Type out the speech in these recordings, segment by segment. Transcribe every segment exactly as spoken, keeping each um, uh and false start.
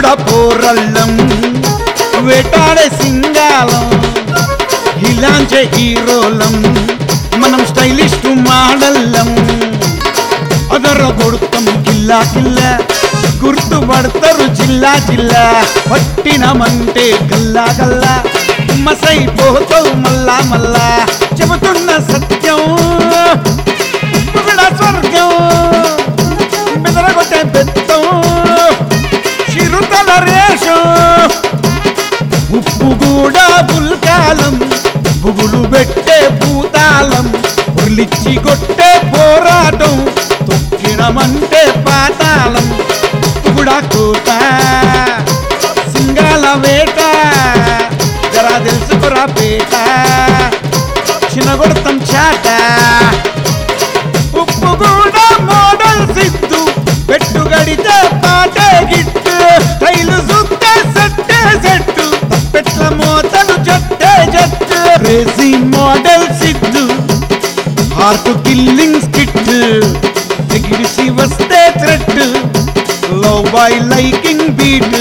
పోరళ్ళం వేటాడే సింగాలం ఇలాంటి హీరోలం మనం స్టైలిస్ట్ మాడల్లం అదర కొడుతాం కిల్లా కిల్లా గుర్తుపడతారు జిల్లా జిల్లా పట్టినమంటే గల్లా గల్లా మసైపోతావు మల్లా మల్లా చెబుతున్న సత్యం స్వర్గం బెదరగొట్టే బెత్తం చిరుతల రేషం ఉప్పు కూడా బుల్కాలం బుగులు పెట్టే భూతాళం ఉర్లిచ్చి కొట్టే పోరాటం తొక్కినమంటే పాతాళం కూడా కోట సింగాల వేట జరా తెలుసుకురా పేట చిన్నగొడతాం చాట ఉప్పు కూడా మోడల్ సిద్ధు పెట్టు గడితే పాటే గిట్టు స్టైలు సుత్తే సెట్టే సెట్టు తప్పెట్ల మోతలు జట్టే జట్టు crazy model Siddhu heart killing skit ఎగిరిసి వస్తే threat love by liking beat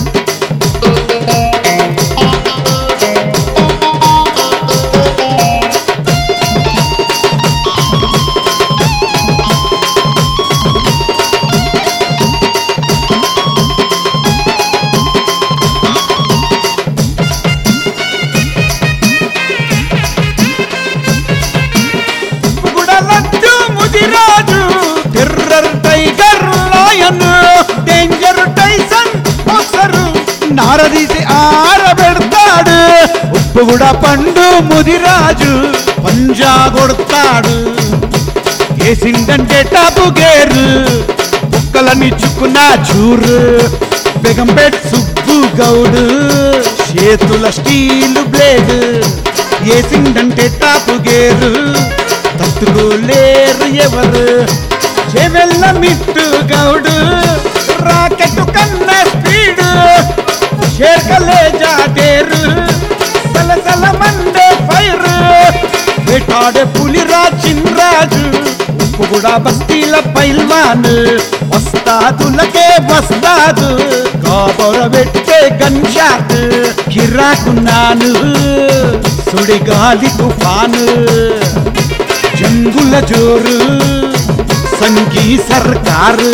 Mudiraju terror tiger lion danger Tyson boxer నారదీసి ఆరబెడతాడు ఉప్పు కూడా పండు ముదిరాజు పంజా కొడతాడు ఏసిందంటే టాపు గేరు కుక్కలని చుక్కున్న చూరు బెగంపేట్ సుబ్బు గౌడు చేతుల స్టీలు బ్లేడ్ ఏసిందంటే టాపు గేరు తట్టుకోలేరు ఎవరు చెవెల్ల మిట్టు గౌడు రాకెట్ కన్నా స్పీడు షేర్కలే జాటేరు సలసల మండే ఫైర్ వేటాడే పులిరా చిన్రాజు ఉప్పు కూడా బస్తీల పైల్వాన్ వస్తాదులకే వస్తాదు కాబొర పెట్టే గన్ షాట్ కిరాకున్నాను సుడిగాలి తుఫాను జంగుల జోరు సంగీ సర్కారు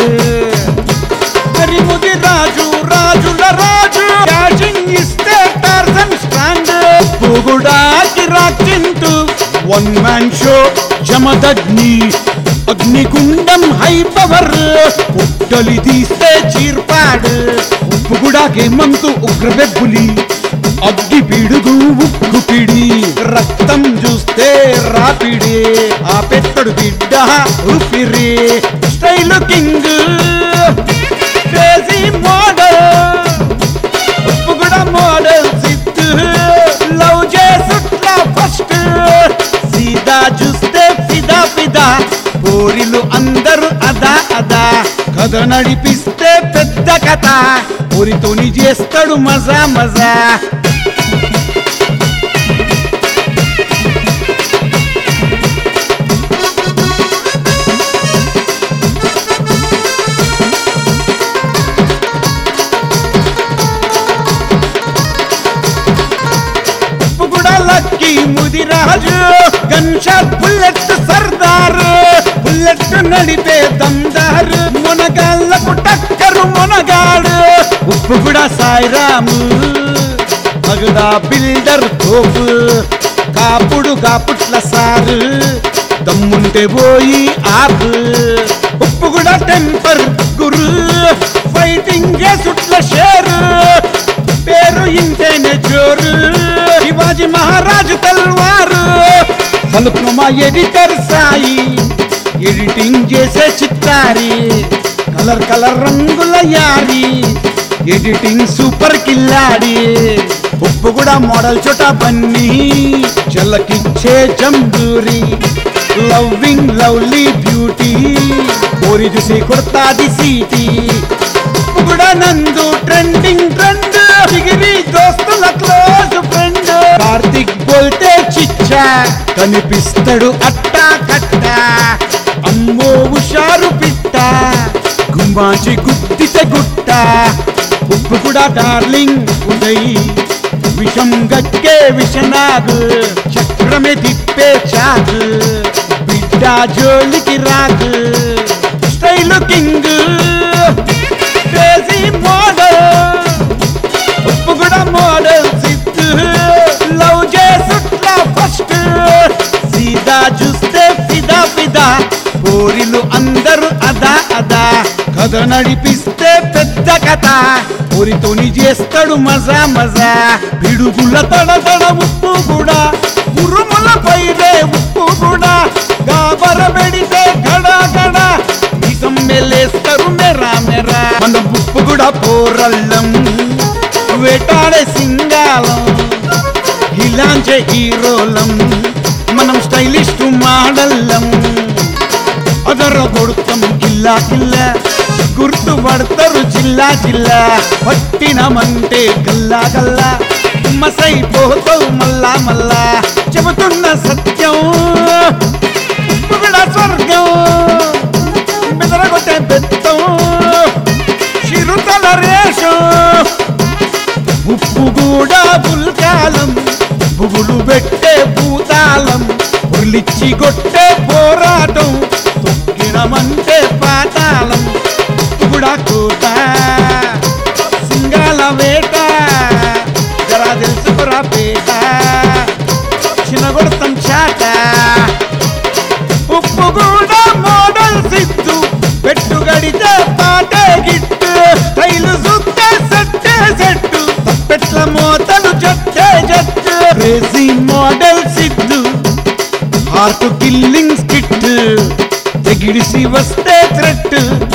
ముది రాజు రాజుల రాజు క్యాచింగ్ ఇస్తే టార్జన్ స్ట్రాండ్ పొగుడా కిరాకింటూ వన్ మ్యాన్ షో జమదగ్ని అగ్నిగుండం హై పవర్ పుట్టలి తీస్తే చీర్పాడు ఉప్పు కూడా గేమంతు ఉగ్రబెబ్బులి అగ్గి పిడుగు ఉక్కు పిడి రక్తం చూస్తే రాపిడి ఆ పెత్తడు బిడ్డ ఊపిరి style king crazy model Uppuguda model Siddhu love చేసుట్లా ఫస్ట్ సీదా చూస్తే ఫిదా ఫిదా పోరిలు అందరూ అదా అదా కథ నడిపిస్తే పెద్ద కథ ఊరితోని చేస్తాడు మజా మజా lucky Mudiraju gun shot bullet సర్దార్ బుల్లెట్ నడిపే దమ్దారు మునగాళ్ళకు టక్కరు మునగాడు ఉప్పు కూడా సాయిరాము మగడా బిల్డర్ తోపు కాపుడు కాపుట్ల సారు దమ్ముంటే పోయి ఆపు ఉప్పు కూడా టెంపర్ గురు ఫైటింగ్ చేసుట్ల షేరు పేరు ఇంటేనే జోరు శివాజీ మహారాజు తల్వారు కలుపును మా ఎడిటర్ సాయి ఎడిటింగ్ చేసే చిత్తారి కలర్ కలర్ రంగుల యారి ఎడిటింగ్ సూపర్ కిల్లాడి ఉప్పు కూడా మోడల్ చోటా బన్నీ చల్లకిచ్చే జంబూరి లవ్వింగ్ లవ్లీ బ్యూటీ కోరి చూసి కొడతాది సీటీ Uppuguda Nandu trending trend degree దోస్తుల క్లోజ్ ఫ్రెండ్ కార్తిక్ బోల్తే చిచ్చా కనిపిస్తాడు అట్టా కట్టా అమ్మో హుషారు పిట్ట గుమ్మాచి గుద్దితే గుట్ట ఉప్పు కూడా డార్లింగ్ ఉదయ్ విషం గక్కే విషనాగు చక్రమే తిప్పే చాకు బిడ్డ జోలికి రాకు style king crazy model Uppuguda model Siddhu love చేసుట్లా ఫస్ట్ సీదా చూస్తే ఫిదా ఫిదా కోరిలు అందరూ అదా అదా కథ నడిపిస్తే పెద్ద కథ ఊరితోని చేస్తాడు మజా మజా పిడుగుల తడ తడ ఉప్పు కూడా ఉరుముల పైరే ఉప్పు కూడా గాబర పెడితే గడా గడా నిజం మెలేస్తారు మెరా మెరా మన ఉప్పు కూడా పోరల్లం వేటాడే సింగాలం ఇలాంటి హీరోలం మనం స్టైలిస్ట్ మోడల్లం అదర కొడుతాం కిల్లా కిల్లా గుర్తు పడతారు జిల్లా జిల్లా పట్టినమంటే గల్లా గల్లా మసైపోతావు మల్లా మల్లా చెబుతున్న సత్యం ఉప్పు కూడా స్వర్గం బెదరగొట్టే బెత్తం చిరుతల రేషం ఉప్పు కూడా బుల్కాలం బుగులు పెట్టే భూతాళం ఉర్లిచ్చి కొట్టే పోరాటం తొక్కినమంటే పాతాళం కూడా కోట సింగాల వేట జరా తెలుసుకురా పేట చిన్నగొడతాం చాట ఉప్పు కూడా మోడల్ సిద్ధు పెట్టు గడితే పాటే గిట్టు స్టైలు సుత్తే సెట్టే సెట్టు తప్పెట్ల మోతలు జట్టే జట్టు crazy model Siddhu heart killing skit తెగిడిసి వస్తే థ్రెట్